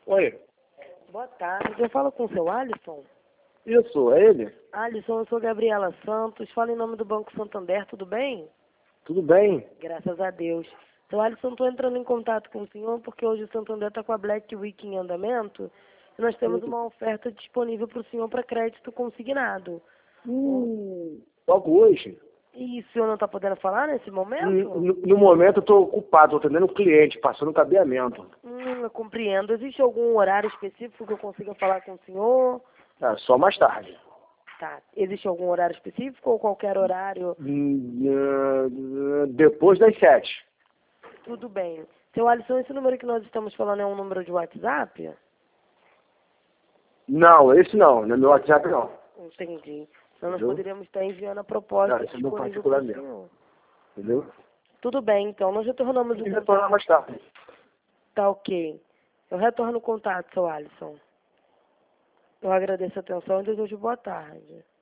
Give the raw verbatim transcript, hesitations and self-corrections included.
Oi. Boa tarde. Eu falo com o seu Alisson? Isso, é ele? Alisson, eu sou Gabriela Santos. Falo em nome do Banco Santander, tudo bem? Tudo bem? Graças a Deus. Seu Alisson, estou entrando em contato com o senhor porque hoje o Santander está com a Black Week em andamento e nós temos uma oferta disponível para o senhor para crédito consignado. Hum, logo hoje? E o senhor não está podendo falar nesse momento? No, no momento eu estou ocupado, estou atendendo um cliente, passando cabeamento. Hum, eu compreendo. Existe algum horário específico que eu consiga falar com o senhor? Ah, só mais tarde. Tá. Existe algum horário específico ou qualquer horário? Hum, ah, depois das sete. Tudo bem. Seu Alisson, esse número que nós estamos falando é um número de WhatsApp? Não, esse não, no meu WhatsApp não. Entendi. Então nós Entendeu? poderíamos estar enviando a proposta Não, esse é meu disponível particular para o mesmo. senhor. Entendeu? Tudo bem, então. Nós retornamos o E retornar contato. mais tarde. Tá ok. Eu retorno o contato, seu Alisson. Eu agradeço a atenção e desejo boa tarde.